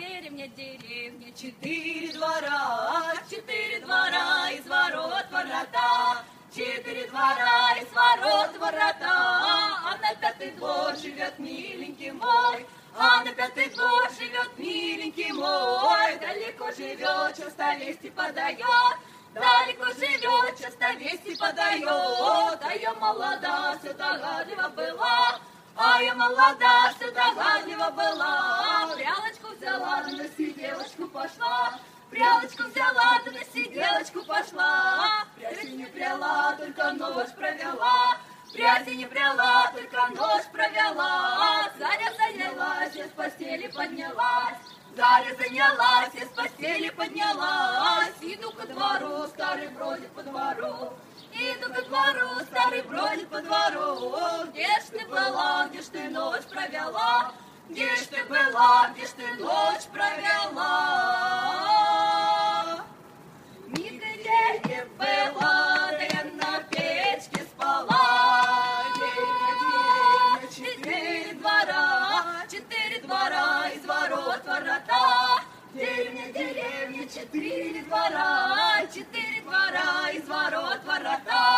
деревня, деревня, 4 двора, 4 двора, из ворот ворота, 4 двора, из ворот ворота, а на 5-й двор живет миленький мой, а на 5-й двор живет миленький мой, далеко живет, часто вести подает, далеко живет, часто вести подает, а я молода, все догадлива была, а я молода, все догадлива была, прялочку взяла, да на сиделочку пошла, прялочку взяла, да на сиделочку пошла, пряди не пряла, только нож провела, пряди не пряла, только нож провела, Заря занялась, из постели поднялась, Заря занялась, из постели поднялась, иду ко двору, старый бродит по двору, иду ко двору, старый бродит по двору, где ж ты была, где ж ты ночь провела, где ж ты была, где ж ты ночь провела? Нигде была, да я на печке спала, деревня, 4 двора, 4 двора, из ворот ворота, деревня, деревня, 4 двора, 4 двора, из ворот ворота.